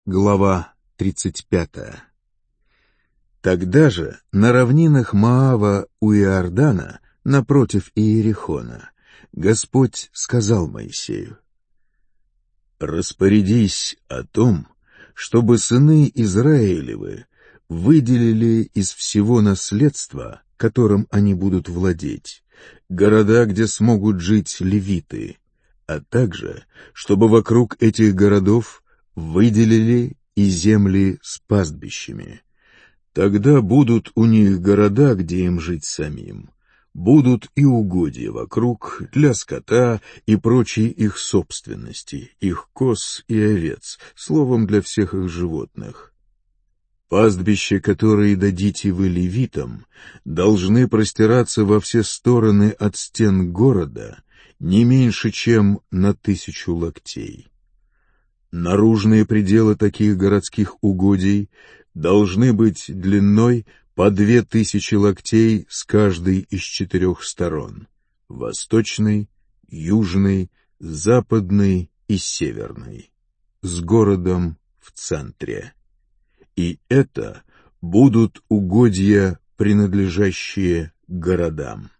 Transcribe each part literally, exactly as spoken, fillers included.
Глава тридцать пятая. Тогда же на равнинах Моава у Иордана, напротив Иерихона, Господь сказал Моисею: «Распорядись о том, чтобы сыны Израилевы выделили из всего наследства, которым они будут владеть, города, где смогут жить левиты, а также, чтобы вокруг этих городов выделили и земли с пастбищами. Тогда будут у них города, где им жить самим, будут и угодья вокруг для скота и прочей их собственности, их коз и овец, словом, для всех их животных. Пастбища, которые дадите вы левитам, должны простираться во все стороны от стен города не меньше, чем на тысячу локтей. Наружные пределы таких городских угодий должны быть длиной по две тысячи локтей с каждой из четырех сторон — восточной, южной, западной и северной, с городом в центре. И это будут угодья, принадлежащие городам.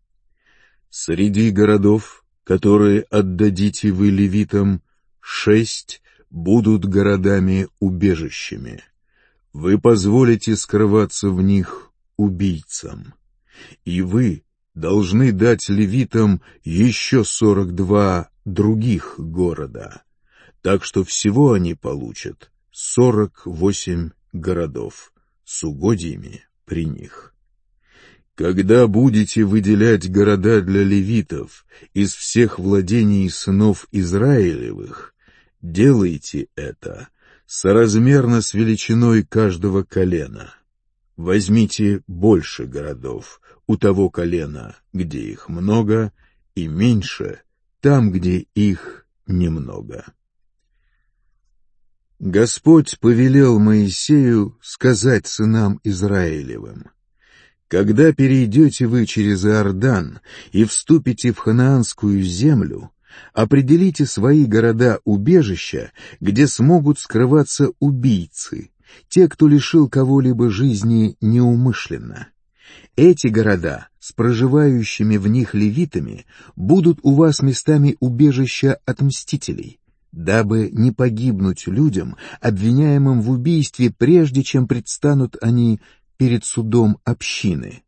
Среди городов, которые отдадите вы левитам, шесть будут городами-убежищами. Вы позволите скрываться в них убийцам. И вы должны дать левитам еще сорок два других города, так что всего они получат сорок восемь городов с угодьями при них. Когда будете выделять города для левитов из всех владений сынов Израилевых, делайте это соразмерно с величиной каждого колена. Возьмите больше городов у того колена, где их много, и меньше там, где их немного. Господь повелел Моисею сказать сынам Израилевым: «Когда перейдете вы через Иордан и вступите в ханаанскую землю, определите свои города-убежища, где смогут скрываться убийцы, те, кто лишил кого-либо жизни неумышленно. Эти города с проживающими в них левитами будут у вас местами убежища от мстителей, дабы не погибнуть людям, обвиняемым в убийстве, прежде чем предстанут они перед судом общины.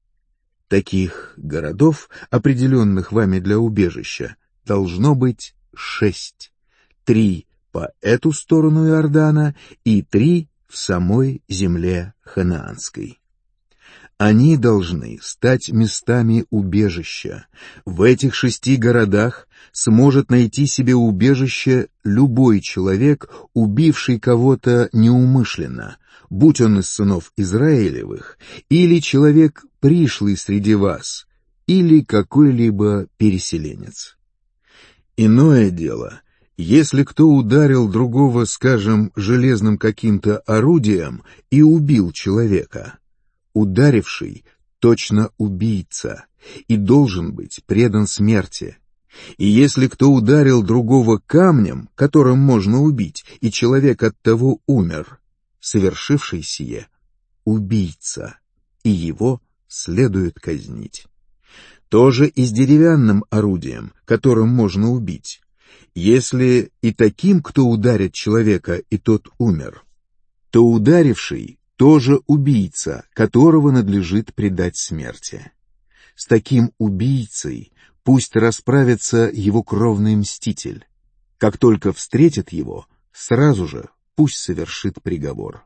Таких городов, определенных вами для убежища, должно быть шесть. Три по эту сторону Иордана и три в самой земле ханаанской. Они должны стать местами убежища. В этих шести городах сможет найти себе убежище любой человек, убивший кого-то неумышленно, будь он из сынов Израилевых, или человек, пришлый среди вас, или какой-либо переселенец. Иное дело, если кто ударил другого, скажем, железным каким-то орудием и убил человека. Ударивший точно убийца и должен быть предан смерти. И если кто ударил другого камнем, которым можно убить, и человек оттого умер, совершивший сие убийца, и его следует казнить. Тоже и с деревянным орудием, которым можно убить. Если и таким, кто ударит человека, и тот умер, то ударивший тоже убийца, которого надлежит предать смерти. С таким убийцей пусть расправится его кровный мститель. Как только встретит его, сразу же пусть совершит приговор.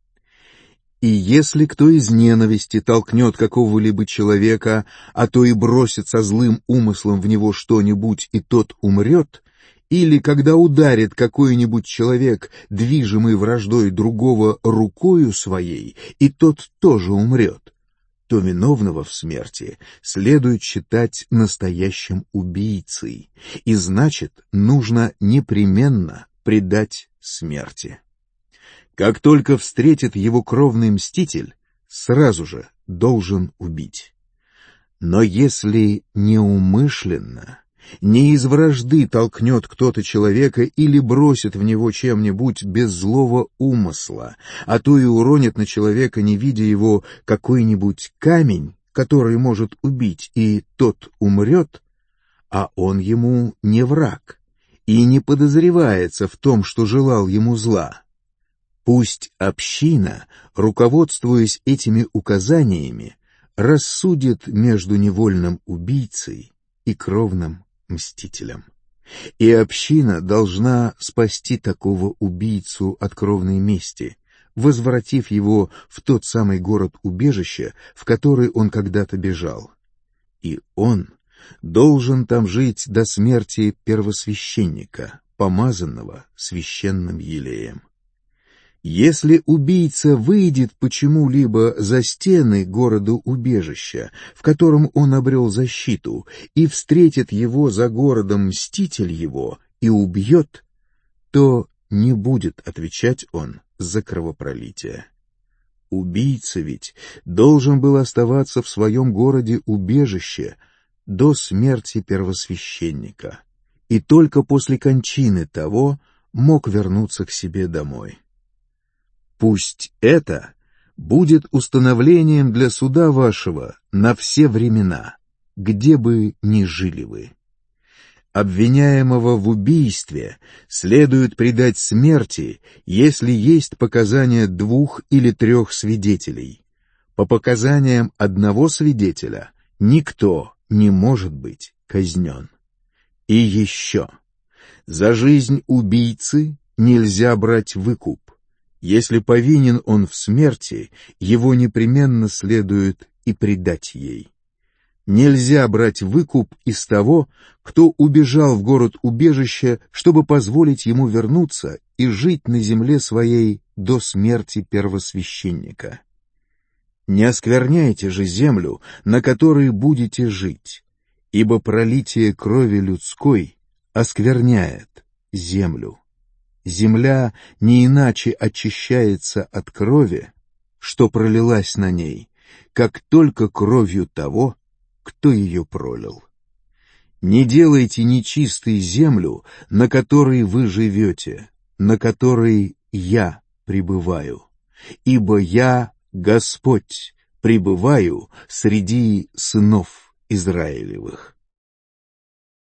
И если кто из ненависти толкнет какого-либо человека, а то и бросит со злым умыслом в него что-нибудь, и тот умрет, или когда ударит какой-нибудь человек, движимый враждой другого рукою своей, и тот тоже умрет, то виновного в смерти следует считать настоящим убийцей, и значит, нужно непременно предать смерти. Как только встретит его кровный мститель, сразу же должен убить. Но если неумышленно Не из вражды толкнет кто-то человека или бросит в него чем-нибудь без злого умысла, а то и уронит на человека, не видя его, какой-нибудь камень, который может убить, и тот умрет, а он ему не враг и не подозревается в том, что желал ему зла. Пусть община, руководствуясь этими указаниями, рассудит между невольным убийцей и кровным мстителем. И община должна спасти такого убийцу от кровной мести, возвратив его в тот самый город-убежище, в который он когда-то бежал. И он должен там жить до смерти первосвященника, помазанного священным елеем. Если убийца выйдет почему-либо за стены города-убежища, в котором он обрел защиту, и встретит его за городом мститель его и убьет, то не будет отвечать он за кровопролитие. Убийца ведь должен был оставаться в своем городе-убежище до смерти первосвященника, и только после кончины того мог вернуться к себе домой. Пусть это будет установлением для суда вашего на все времена, где бы ни жили вы. Обвиняемого в убийстве следует предать смерти, если есть показания двух или трех свидетелей. По показаниям одного свидетеля никто не может быть казнен. И еще, за жизнь убийцы нельзя брать выкуп. Если повинен он в смерти, его непременно следует и предать ей. Нельзя брать выкуп из того, кто убежал в город-убежище, чтобы позволить ему вернуться и жить на земле своей до смерти первосвященника. Не оскверняйте же землю, на которой будете жить, ибо пролитие крови людской оскверняет землю. Земля не иначе очищается от крови, что пролилась на ней, как только кровью того, кто ее пролил. Не делайте нечистой землю, на которой вы живете, на которой я пребываю, ибо я, Господь, пребываю среди сынов Израилевых.